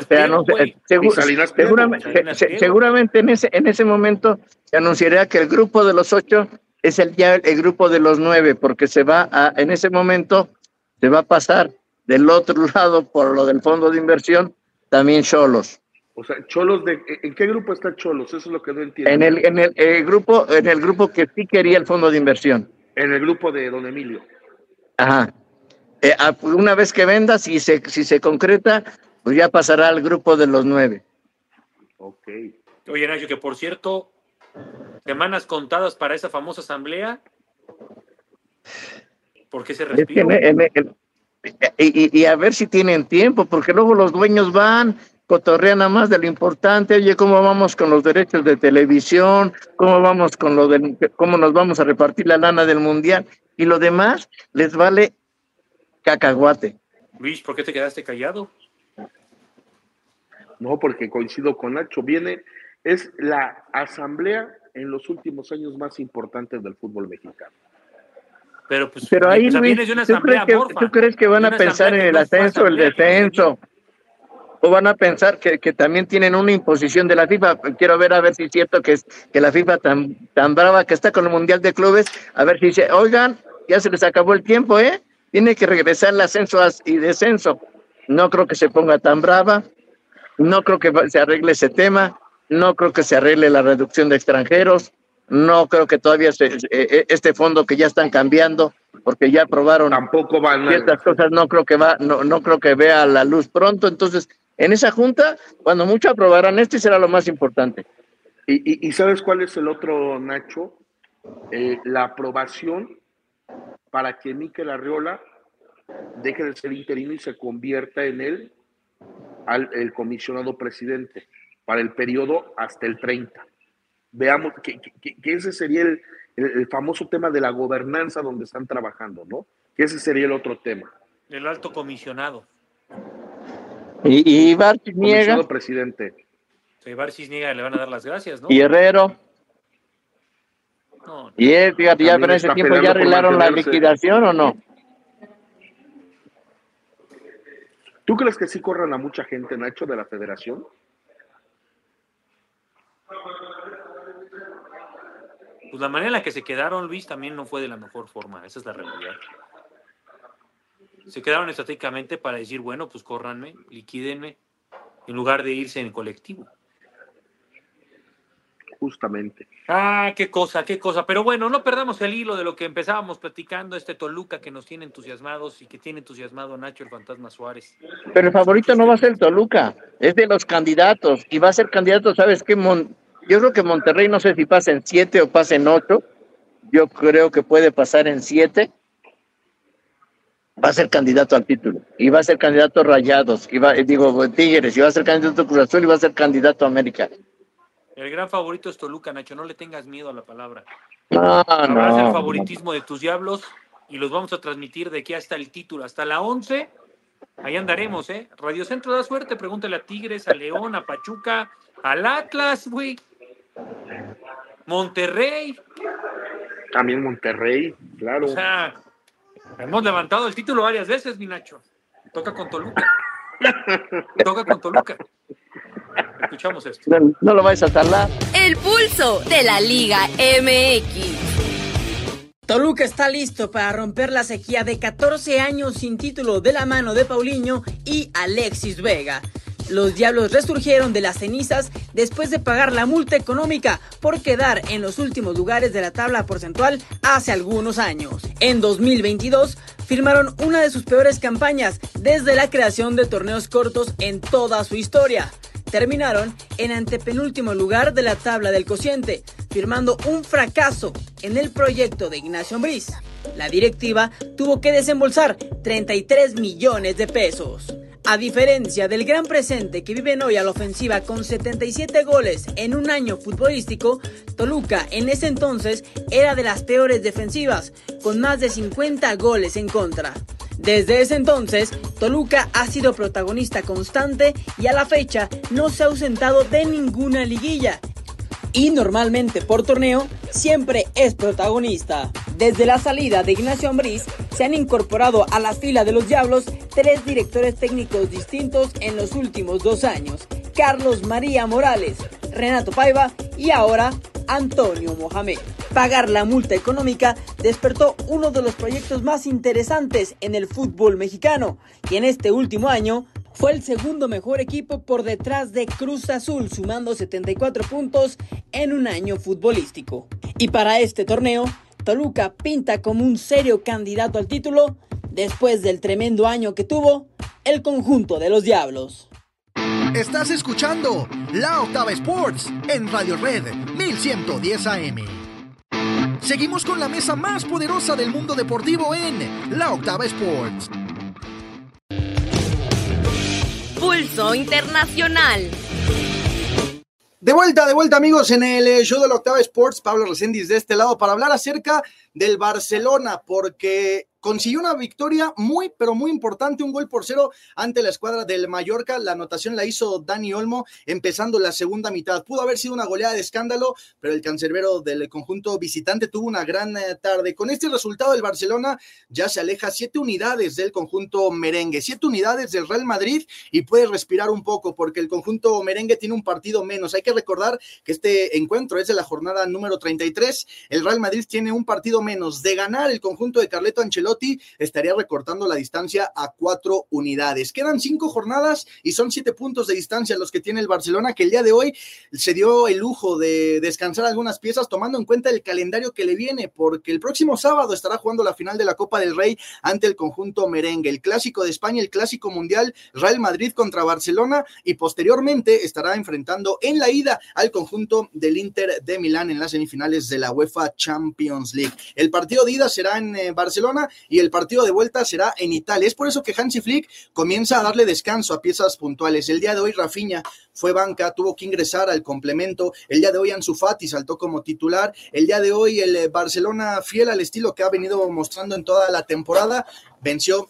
seguramente en ese momento se anunciaría que el grupo de los 8 es el grupo de los 9, porque en ese momento se va a pasar del otro lado por lo del fondo de inversión también Xolos. O sea, Xolos, ¿en qué grupo está Xolos? Eso es lo que no entiendo. En el grupo que sí quería el fondo de inversión. En el grupo de Don Emilio. Ajá. Una vez que venda, si se concreta, pues ya pasará al grupo de los 9. Ok. Oye, Nacho, que por cierto, semanas contadas para esa famosa asamblea. ¿Por qué se respira? Y a ver si tienen tiempo, porque luego los dueños cotorrean nada más de lo importante. Oye, ¿cómo vamos con los derechos de televisión? ¿Cómo vamos con cómo nos vamos a repartir la lana del Mundial? Y lo demás les vale cacahuate. Luis, ¿por qué te quedaste callado? No, porque coincido con Nacho. Es la asamblea en los últimos años más importantes del fútbol mexicano. Pero ahí, Luis, de una asamblea ¿tú crees que van a pensar en el ascenso o el descenso? ¿O van a pensar que también tienen una imposición de la FIFA? Quiero ver a ver si es cierto que la FIFA tan brava que está con el Mundial de Clubes, a ver si dice, oigan, ya se les acabó el tiempo, tiene que regresar el ascenso y descenso. No creo que se ponga tan brava, no creo que se arregle ese tema, no creo que se arregle la reducción de extranjeros, no creo que todavía este fondo que ya están cambiando, porque ya aprobaron tampoco van ciertas cosas, no creo que vea la luz pronto. Entonces, en esa junta, cuando mucho aprobarán esto y será lo más importante. ¿Y sabes cuál es el otro, Nacho? La aprobación para que Mikel Arriola deje de ser interino y se convierta en el comisionado presidente para el periodo hasta el 30. Veamos que ese sería el famoso tema de la gobernanza donde están trabajando, ¿no? Que ese sería el otro tema. El alto comisionado. Y Barcis niega. Comisionado presidente. Sí, Barcis niega, le van a dar las gracias, ¿no? Y Herrero. No. Y fíjate, ya en ese tiempo ya arreglaron la liquidación, ¿o no? ¿Tú crees que sí corran a mucha gente, Nacho, de la federación? Pues la manera en la que se quedaron, Luis, también no fue de la mejor forma. Esa es la realidad. Se quedaron estratégicamente para decir, bueno, pues córranme, liquídenme, en lugar de irse en colectivo. Justamente. Qué cosa. Pero bueno, no perdamos el hilo de lo que empezábamos platicando, Toluca que nos tiene entusiasmados y que tiene entusiasmado Nacho el Fantasma Suárez. Pero el favorito no va a ser Toluca, es de los candidatos, y va a ser candidato, ¿sabes qué? Yo creo que Monterrey, no sé si pasa en 7 o pasa en 8, yo creo que puede pasar en 7, va a ser candidato al título, y va a ser candidato a Rayados, Tigres, y va a ser candidato a Cruz Azul, y va a ser candidato a América. El gran favorito es Toluca, Nacho, no le tengas miedo a la palabra. No. El favoritismo de tus diablos, y los vamos a transmitir de aquí hasta el título, hasta la 11, ahí andaremos, Radio Centro da suerte, pregúntale a Tigres, a León, a Pachuca, al Atlas, güey. Monterrey. También Monterrey, claro. O sea, hemos levantado el título varias veces, mi Nacho. Toca con Toluca. Escuchamos esto. No lo vais a tardar. El pulso de la Liga MX. Toluca está listo para romper la sequía de 14 años sin título de la mano de Paulinho y Alexis Vega. Los Diablos resurgieron de las cenizas después de pagar la multa económica por quedar en los últimos lugares de la tabla porcentual hace algunos años. En 2022 firmaron una de sus peores campañas desde la creación de torneos cortos en toda su historia. Terminaron en antepenúltimo lugar de la tabla del cociente, firmando un fracaso en el proyecto de Ignacio Ambriz. La directiva tuvo que desembolsar 33 millones de pesos. A diferencia del gran presente que viven hoy a la ofensiva con 77 goles en un año futbolístico, Toluca en ese entonces era de las peores defensivas, con más de 50 goles en contra. Desde ese entonces, Toluca ha sido protagonista constante y a la fecha no se ha ausentado de ninguna liguilla. Y normalmente por torneo siempre es protagonista. Desde la salida de Ignacio Ambriz se han incorporado a la fila de los Diablos 3 directores técnicos distintos en los últimos 2 años: Carlos María Morales, Renato Paiva y ahora Antonio Mohamed. Pagar la multa económica despertó uno de los proyectos más interesantes en el fútbol mexicano, que en este último año fue el segundo mejor equipo por detrás de Cruz Azul, sumando 74 puntos en un año futbolístico. Y para este torneo, Toluca pinta como un serio candidato al título después del tremendo año que tuvo el conjunto de los Diablos. Estás escuchando La Octava Sports en Radio Red 1110 AM. Seguimos con la mesa más poderosa del mundo deportivo en La Octava Sports. Pulso Internacional. De vuelta amigos en el show de la Octava Sports. Pablo Reséndiz de este lado para hablar acerca del Barcelona, porque consiguió una victoria muy, pero muy importante, 1-0 ante la escuadra del Mallorca. La anotación la hizo Dani Olmo empezando la segunda mitad. Pudo haber sido una goleada de escándalo, pero el cancerbero del conjunto visitante tuvo una gran tarde. Con este resultado, el Barcelona ya se aleja 7 unidades del conjunto merengue, 7 unidades del Real Madrid, y puede respirar un poco porque el conjunto merengue tiene un partido menos. Hay que recordar que este encuentro es de la jornada número 33. El Real Madrid tiene un partido menos. De ganar el conjunto de Carleto Ancelotti, estaría recortando la distancia a 4 unidades. Quedan 5 jornadas y son 7 puntos de distancia los que tiene el Barcelona, que el día de hoy se dio el lujo de descansar algunas piezas tomando en cuenta el calendario que le viene, porque el próximo sábado estará jugando la final de la Copa del Rey ante el conjunto merengue, el Clásico de España, el Clásico Mundial, Real Madrid contra Barcelona, y posteriormente estará enfrentando en la ida al conjunto del Inter de Milán en las semifinales de la UEFA Champions League. El partido de ida será en Barcelona y el partido de vuelta será en Italia. Es por eso que Hansi Flick comienza a darle descanso a piezas puntuales. El día de hoy Rafinha fue banca, tuvo que ingresar al complemento. El día de hoy Ansu Fati saltó como titular. El día de hoy el Barcelona, fiel al estilo que ha venido mostrando en toda la temporada, venció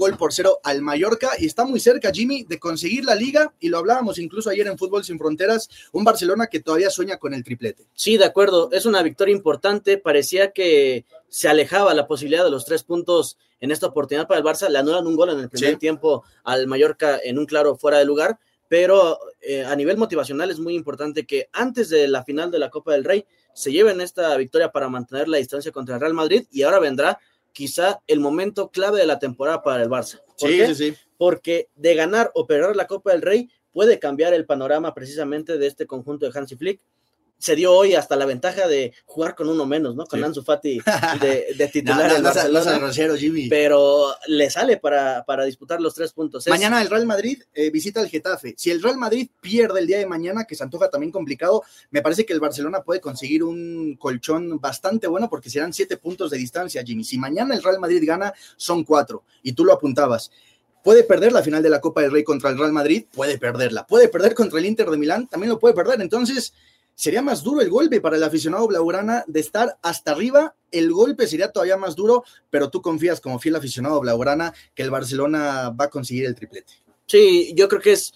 1-0 al Mallorca y está muy cerca, Jimmy, de conseguir la Liga, y lo hablábamos incluso ayer en Fútbol Sin Fronteras, un Barcelona que todavía sueña con el triplete. Sí, de acuerdo, es una victoria importante, parecía que se alejaba la posibilidad de los 3 puntos en esta oportunidad para el Barça. Le anulan un gol en el primer tiempo al Mallorca en un claro fuera de lugar, pero a nivel motivacional es muy importante que antes de la final de la Copa del Rey se lleven esta victoria para mantener la distancia contra el Real Madrid, y ahora vendrá quizá el momento clave de la temporada para el Barça. ¿Por qué? Sí. Porque de ganar o perder la Copa del Rey puede cambiar el panorama precisamente de este conjunto de Hansi Flick. Se dio hoy hasta la ventaja de jugar con uno menos, ¿no? Con Ansu Fati de titular en Barcelona. Grosero, Jimmy. Pero le sale para disputar los 3 puntos. Mañana el Real Madrid visita al Getafe. Si el Real Madrid pierde el día de mañana, que se antoja también complicado, me parece que el Barcelona puede conseguir un colchón bastante bueno, porque serán 7 puntos de distancia, Jimmy. Si mañana el Real Madrid gana, son 4, y tú lo apuntabas. Puede perder la final de la Copa del Rey contra el Real Madrid, puede perderla. Puede perder contra el Inter de Milán, también lo puede perder. Entonces sería más duro el golpe para el aficionado blaugrana de estar hasta arriba. El golpe sería todavía más duro, pero tú confías como fiel aficionado blaugrana que el Barcelona va a conseguir el triplete. Sí, yo creo que es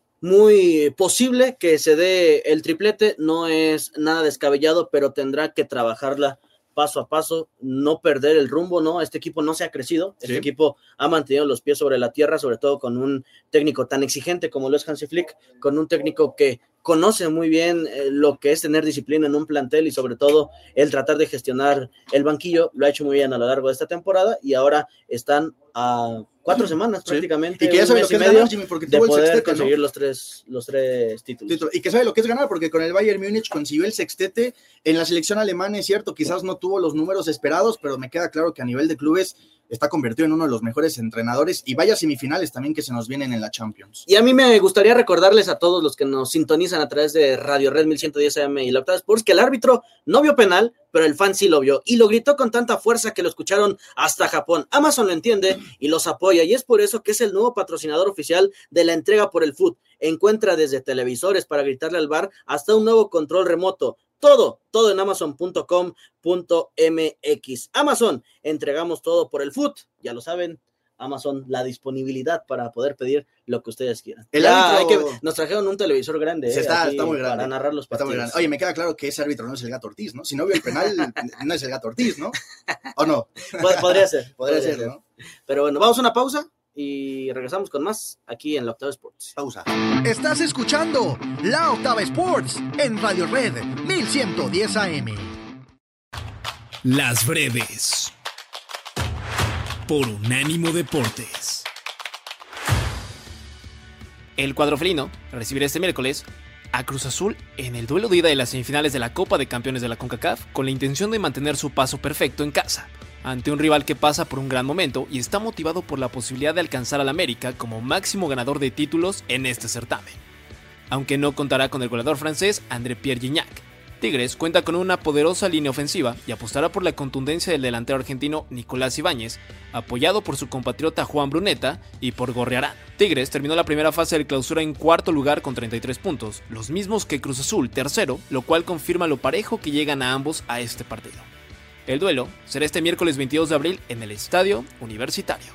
muy posible que se dé el triplete, no es nada descabellado, pero tendrá que trabajarla paso a paso, no perder el rumbo, ¿no? Este equipo no se ha crecido, este equipo ha mantenido los pies sobre la tierra, sobre todo con un técnico tan exigente como lo es Hansi Flick, con un técnico que conoce muy bien lo que es tener disciplina en un plantel, y sobre todo el tratar de gestionar el banquillo. Lo ha hecho muy bien a lo largo de esta temporada, y ahora están a 4 semanas prácticamente, y que ya sabe lo que es ganar, Jimmy, porque de poder sextete, conseguir, ¿no? los tres títulos. Y que sabe lo que es ganar, porque con el Bayern Múnich consiguió el sextete. En la selección alemana, es cierto, quizás no tuvo los números esperados, pero me queda claro que a nivel de clubes está convertido en uno de los mejores entrenadores, y vaya semifinales también que se nos vienen en la Champions. Y a mí me gustaría recordarles a todos los que nos sintonizan a través de Radio Red 1110 AM y la Octava Sports que el árbitro no vio penal, pero el fan sí lo vio, y lo gritó con tanta fuerza que lo escucharon hasta Japón. Amazon lo entiende y los apoya, y es por eso que es el nuevo patrocinador oficial de la entrega por el fútbol. Encuentra desde televisores para gritarle al VAR hasta un nuevo control remoto. Todo en amazon.com.mx. Amazon, entregamos todo por el fútbol. Ya lo saben, Amazon, la disponibilidad para poder pedir lo que ustedes quieran. Nos trajeron un televisor grande. Está muy grande. Para narrar los partidos. Oye, me queda claro que ese árbitro no es el Gato Ortiz, ¿no? Si no vio el penal, no es el Gato Ortiz, ¿no? ¿O no? Podría ser, ¿no? Pero bueno, vamos a una pausa y regresamos con más aquí en La Octava Sports. Pausa. Estás escuchando La Octava Sports en Radio Red 1110 AM. Las breves por Unánimo Deportes. El cuadro felino recibirá este miércoles a Cruz Azul en el duelo de ida de las semifinales de la Copa de Campeones de la CONCACAF, con la intención de mantener su paso perfecto en casa, ante un rival que pasa por un gran momento y está motivado por la posibilidad de alcanzar al América como máximo ganador de títulos en este certamen. Aunque no contará con el goleador francés André-Pierre Gignac, Tigres cuenta con una poderosa línea ofensiva y apostará por la contundencia del delantero argentino Nicolás Ibáñez, apoyado por su compatriota Juan Bruneta y por Gorriarán. Tigres terminó la primera fase del clausura en cuarto lugar con 33 puntos, los mismos que Cruz Azul, tercero, lo cual confirma lo parejo que llegan a ambos a este partido. El duelo será este miércoles 22 de abril en el Estadio Universitario.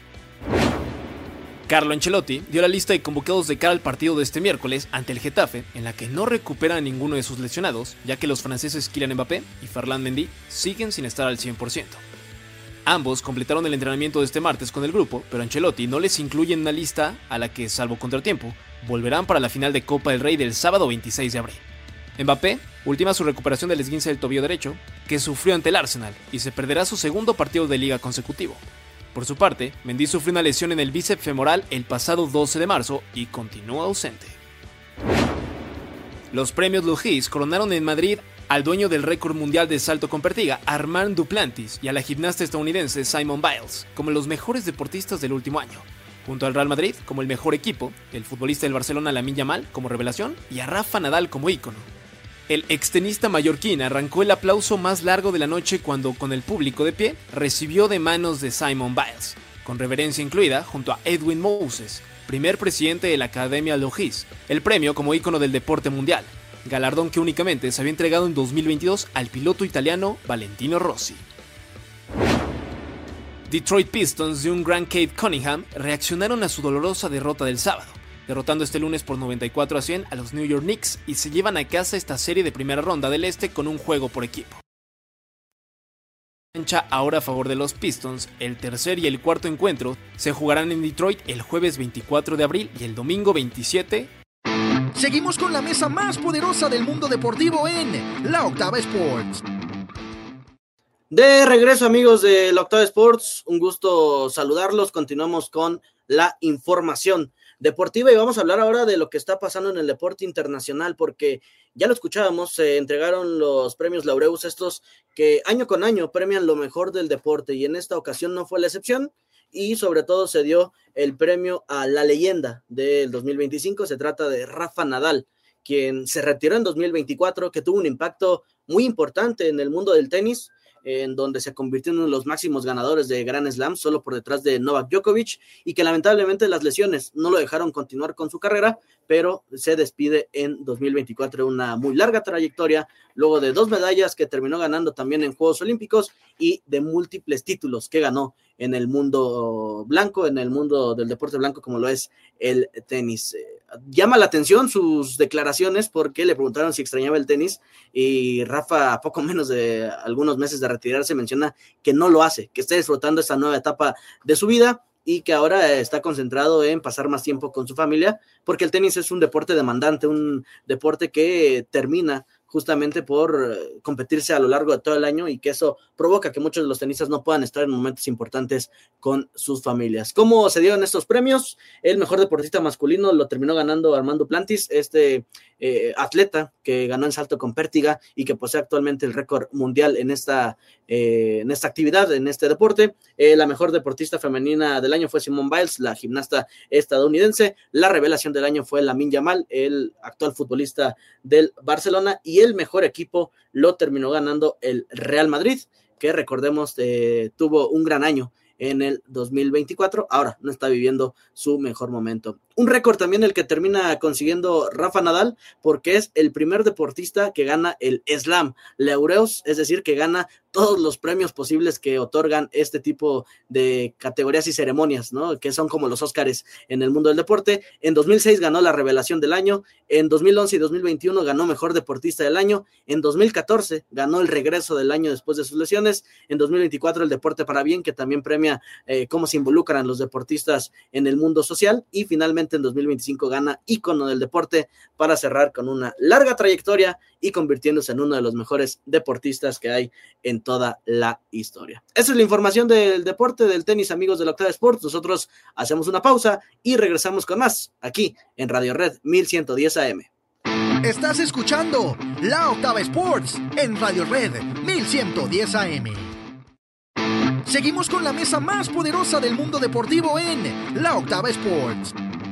Carlo Ancelotti dio la lista de convocados de cara al partido de este miércoles ante el Getafe, en la que no recupera a ninguno de sus lesionados, ya que los franceses Kylian Mbappé y Ferland Mendy siguen sin estar al 100%. Ambos completaron el entrenamiento de este martes con el grupo, pero Ancelotti no les incluye en una lista a la que, salvo contratiempo, volverán para la final de Copa del Rey del sábado 26 de abril. Mbappé ultima su recuperación del esguince del tobillo derecho, que sufrió ante el Arsenal, y se perderá su segundo partido de liga consecutivo. Por su parte, Mendy sufrió una lesión en el bíceps femoral el pasado 12 de marzo y continúa ausente. Los premios Logis coronaron en Madrid al dueño del récord mundial de salto con pertiga, Armand Duplantis, y a la gimnasta estadounidense Simone Biles, como los mejores deportistas del último año, junto al Real Madrid como el mejor equipo, el futbolista del Barcelona Lamine Yamal como revelación y a Rafa Nadal como ícono. El extenista mallorquín arrancó el aplauso más largo de la noche cuando, con el público de pie, recibió de manos de Simone Biles, con reverencia incluida, junto a Edwin Moses, primer presidente de la Academia Logis, el premio como ícono del deporte mundial, galardón que únicamente se había entregado en 2022 al piloto italiano Valentino Rossi. Detroit Pistons de un gran Cade Cunningham reaccionaron a su dolorosa derrota del sábado, derrotando este lunes por 94-100 a los New York Knicks y se llevan a casa esta serie de primera ronda del este con un juego por equipo. Ahora a favor de los Pistons, el tercer y el cuarto encuentro se jugarán en Detroit el jueves 24 de abril y el domingo 27. Seguimos con la mesa más poderosa del mundo deportivo en La Octava Sports. De regreso, amigos de La Octava Sports, un gusto saludarlos. Continuamos con la información deportiva y vamos a hablar ahora de lo que está pasando en el deporte internacional, porque ya lo escuchábamos, se entregaron los premios Laureus, estos que año con año premian lo mejor del deporte, y en esta ocasión no fue la excepción, y sobre todo se dio el premio a la leyenda del 2025. Se trata de Rafa Nadal, quien se retiró en 2024, que tuvo un impacto muy importante en el mundo del tenis, en donde se convirtió en uno de los máximos ganadores de Grand Slam, solo por detrás de Novak Djokovic, y que lamentablemente las lesiones no lo dejaron continuar con su carrera, pero se despide en 2024, una muy larga trayectoria, luego de 2 medallas que terminó ganando también en Juegos Olímpicos y de múltiples títulos que ganó en el mundo blanco, en el mundo del deporte blanco como lo es el tenis. Llama la atención sus declaraciones porque le preguntaron si extrañaba el tenis y Rafa, a poco menos de algunos meses de retirarse, menciona que no lo hace, que está disfrutando esta nueva etapa de su vida y que ahora está concentrado en pasar más tiempo con su familia, porque el tenis es un deporte demandante, un deporte que termina justamente por competirse a lo largo de todo el año y que eso provoca que muchos de los tenistas no puedan estar en momentos importantes con sus familias. ¿Cómo se dieron estos premios? El mejor deportista masculino lo terminó ganando Armand Duplantis, atleta que ganó en salto con pértiga y que posee actualmente el récord mundial en esta actividad, en este deporte. La mejor deportista femenina del año fue Simone Biles, la gimnasta estadounidense. La revelación del año fue Lamine Yamal, el actual futbolista del Barcelona, y el mejor equipo lo terminó ganando el Real Madrid, que recordemos tuvo un gran año en el 2024, ahora no está viviendo su mejor momento. Un récord también el que termina consiguiendo Rafa Nadal, porque es el primer deportista que gana el Slam Laureus, es decir, que gana todos los premios posibles que otorgan este tipo de categorías y ceremonias, ¿no? Que son como los Óscares en el mundo del deporte. En 2006 ganó la revelación del año, en 2011 y 2021 ganó mejor deportista del año, en 2014 ganó el regreso del año después de sus lesiones, en 2024 el deporte para bien, que también premia cómo se involucran los deportistas en el mundo social, y finalmente en 2025 gana ícono del deporte para cerrar con una larga trayectoria y convirtiéndose en uno de los mejores deportistas que hay en toda la historia. Esa es la información del deporte del tenis, amigos de la Octava Sports. Nosotros hacemos una pausa y regresamos con más aquí en Radio Red 1110 AM. Estás escuchando La Octava Sports en Radio Red 1110 AM. Seguimos con la mesa más poderosa del mundo deportivo en La Octava Sports.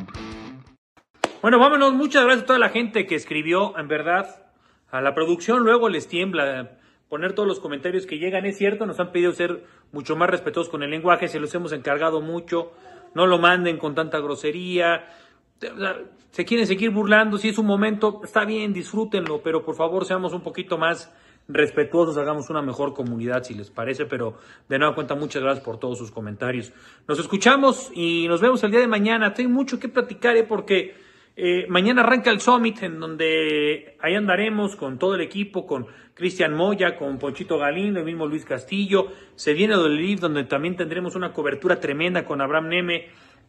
Bueno, vámonos. Muchas gracias a toda la gente que escribió, en verdad. A la producción luego les tiembla poner todos los comentarios que llegan. Es cierto, nos han pedido ser mucho más respetuosos con el lenguaje, se los hemos encargado mucho. No lo manden con tanta grosería. Se quieren seguir burlando, si es un momento, está bien, disfrútenlo, pero por favor seamos un poquito más respetuosos, hagamos una mejor comunidad si les parece, pero de nueva cuenta muchas gracias por todos sus comentarios. Nos escuchamos y nos vemos el día de mañana. Tengo mucho que platicar porque mañana arranca el Summit, en donde ahí andaremos con todo el equipo, con Cristian Moya, con Ponchito Galindo, el mismo Luis Castillo. Se viene el Live, donde también tendremos una cobertura tremenda con Abraham Neme.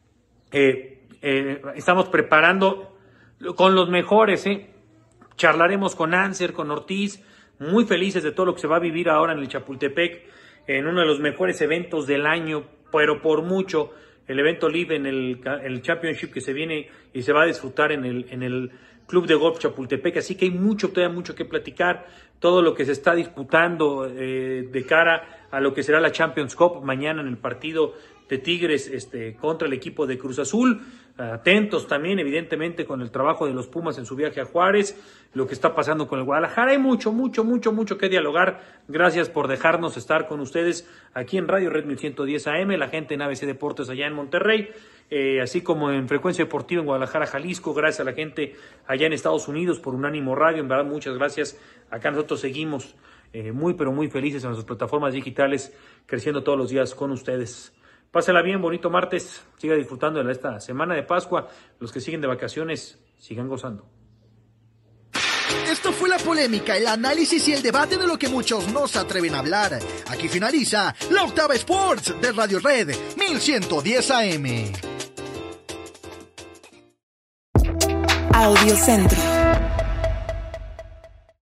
Estamos preparando con los mejores, charlaremos con Anser, con Ortiz, muy felices de todo lo que se va a vivir ahora en el Chapultepec, en uno de los mejores eventos del año, pero por mucho, el evento Live en el Championship que se viene y se va a disfrutar en el Club de Golf Chapultepec, así que hay todavía mucho que platicar, todo lo que se está disputando de cara a lo que será la Champions Cup mañana en el partido de Tigres contra el equipo de Cruz Azul. Atentos también, evidentemente, con el trabajo de los Pumas en su viaje a Juárez, lo que está pasando con el Guadalajara. Hay mucho que dialogar. Gracias por dejarnos estar con ustedes aquí en Radio Red 1110 AM, la gente en ABC Deportes allá en Monterrey, así como en Frecuencia Deportiva en Guadalajara, Jalisco. Gracias a la gente allá en Estados Unidos por Unánimo Radio. En verdad, muchas gracias. Acá nosotros seguimos pero muy felices en nuestras plataformas digitales, creciendo todos los días con ustedes. Pásela bien, bonito martes, siga disfrutando de esta semana de Pascua. Los que siguen de vacaciones, sigan gozando. Esto fue la polémica, el análisis y el debate de lo que muchos no se atreven a hablar. Aquí finaliza La Octava Sports de Radio Red 1110 AM. Audiocentro.